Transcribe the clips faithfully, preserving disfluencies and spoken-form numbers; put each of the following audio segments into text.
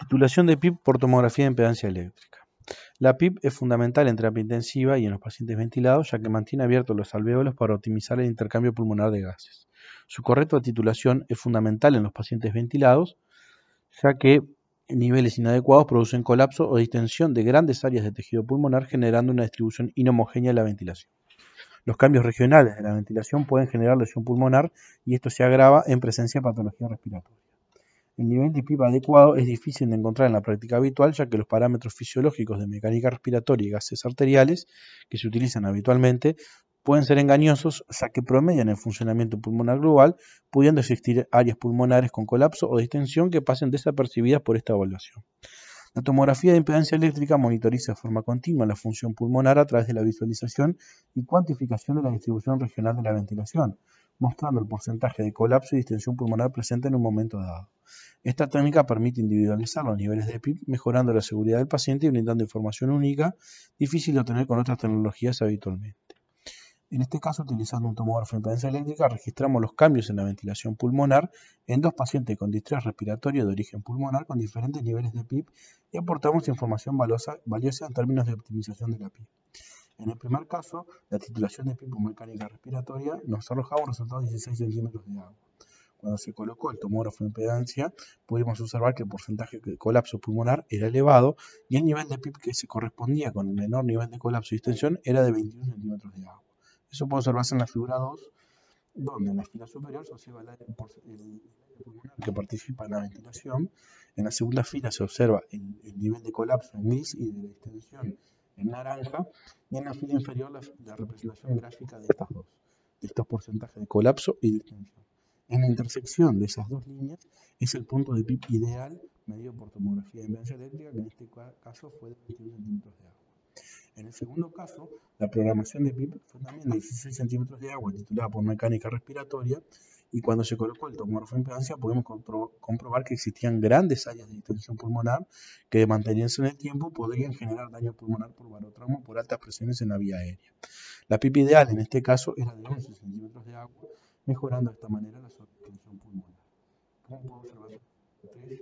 Titulación de P I P por tomografía de impedancia eléctrica. La P I P es fundamental en terapia intensiva y en los pacientes ventilados, ya que mantiene abiertos los alvéolos para optimizar el intercambio pulmonar de gases. Su correcta titulación es fundamental en los pacientes ventilados, ya que niveles inadecuados producen colapso o distensión de grandes áreas de tejido pulmonar, generando una distribución inhomogénea de la ventilación. Los cambios regionales de la ventilación pueden generar lesión pulmonar y esto se agrava en presencia de patología respiratoria. El nivel de P I P adecuado es difícil de encontrar en la práctica habitual, ya que los parámetros fisiológicos de mecánica respiratoria y gases arteriales que se utilizan habitualmente pueden ser engañosos, ya que promedian el funcionamiento pulmonar global, pudiendo existir áreas pulmonares con colapso o distensión que pasen desapercibidas por esta evaluación. La tomografía de impedancia eléctrica monitoriza de forma continua la función pulmonar a través de la visualización y cuantificación de la distribución regional de la ventilación, mostrando el porcentaje de colapso y distensión pulmonar presente en un momento dado. Esta técnica permite individualizar los niveles de P I P, mejorando la seguridad del paciente y brindando información única, difícil de obtener con otras tecnologías habitualmente. En este caso, utilizando un tomógrafo de impedancia eléctrica, registramos los cambios en la ventilación pulmonar en dos pacientes con distrés respiratorio de origen pulmonar con diferentes niveles de P I P y aportamos información valiosa, valiosa en términos de optimización de la P I P. En el primer caso, la titulación de P I P por mecánica respiratoria nos arrojaba un resultado de dieciséis centímetros de agua. Cuando se colocó el tomógrafo de impedancia, pudimos observar que el porcentaje de colapso pulmonar era elevado y el nivel de P I P que se correspondía con el menor nivel de colapso y distensión era de veintiún centímetros de agua. Eso puede observarse en la figura dos, donde en la fila superior se observa el aire pulmonar que participa en la ventilación. En la segunda fila se observa el, el nivel de colapso en gris y de distensión en naranja. Y en la fila inferior la, la representación gráfica de estas dos, de estos porcentajes de colapso y distensión. En la intersección de esas dos líneas es el punto de P I P ideal medido por tomografía de impedancia eléctrica, que en este caso fue de veintiún centímetros de agua. En el segundo caso, la programación de P I P fue también de dieciséis centímetros de agua, titulada por mecánica respiratoria, y cuando se colocó el tomógrafo de impedancia pudimos compro comprobar que existían grandes áreas de distensión pulmonar que, de mantenerse en el tiempo, podrían generar daño pulmonar por barotrauma por altas presiones en la vía aérea. La P I P ideal en este caso era de once centímetros de agua, mejorando de esta manera la sobretensión pulmonar. Como puedo observar, donde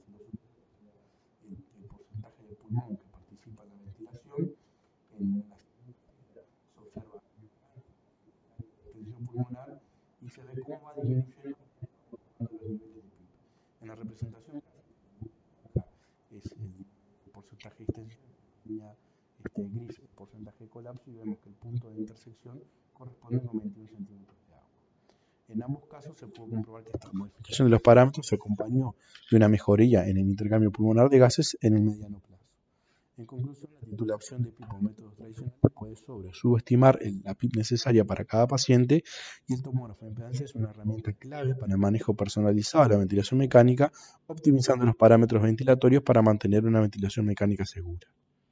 el, el porcentaje de pulmón que participa en la ventilación, en la se observa la tensión pulmonar y se ve cómo va disminuyendo los niveles de P I P. En la representación es el porcentaje de distensión, este gris el porcentaje de colapso, y vemos que el punto de intersección corresponde con veintiún centímetros de agua. En ambos casos se pudo comprobar que esta modificación de los parámetros se acompañó de una mejoría en el intercambio pulmonar de gases en el mediano plazo. En conclusión, la titulación de P I P por métodos tradicionales puede sobre subestimar la P I P necesaria para cada paciente, y el tomógrafo de impedancia es una herramienta clave para el manejo personalizado de la ventilación mecánica, optimizando los parámetros ventilatorios para mantener una ventilación mecánica segura.